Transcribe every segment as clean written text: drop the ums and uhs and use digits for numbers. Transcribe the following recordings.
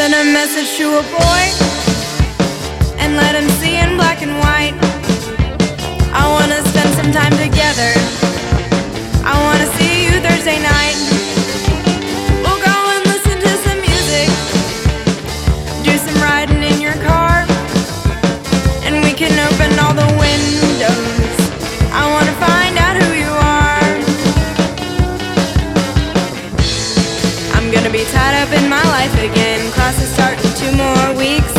send a message to a boy and let him see in black and white. I wanna spend some time together. I wanna see you Thursday night. We'll go and listen to some music, do some riding in your car, and we can open all the windows. I wanna find out who you are. I'm gonna be tied up in my life again. Classes start in 2 more weeks.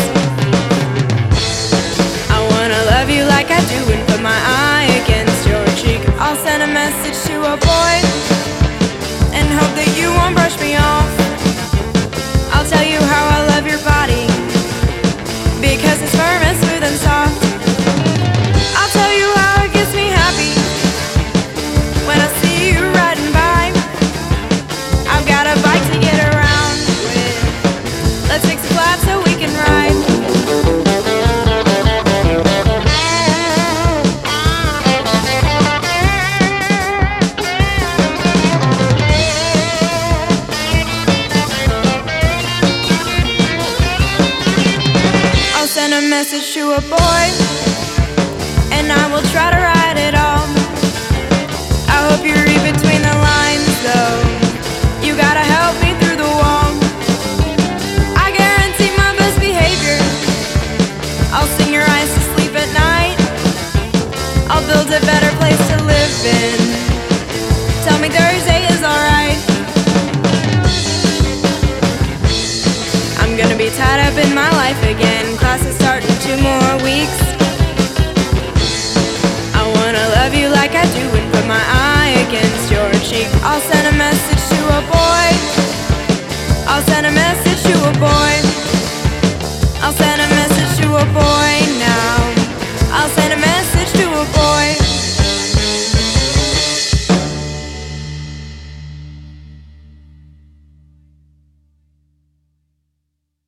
I wanna love you like I do and put my eye against your cheek. I'll send a message to a boy and hope that you won't brush me off. I'll tell you how I love your body, because it's firm and smooth and soft. I'll tell you how it gets me happy when I see you riding by. I've got a bike to get around with. Let's fix a flat so we can ride. I'll send a message to a boy and I will try to write it all. I hope you read between the lines though. You gotta help me through the wall. I guarantee my best behavior. I'll sing your eyes to sleep at night. I'll build a better place to live in. Tell me Thursday is alright. I'm gonna be tied up in my life again. Classes start in 2 more weeks. I wanna love you like I do and put my eye against your cheek. I'll send a message to a boy. I'll send a message to a boy. I'll send a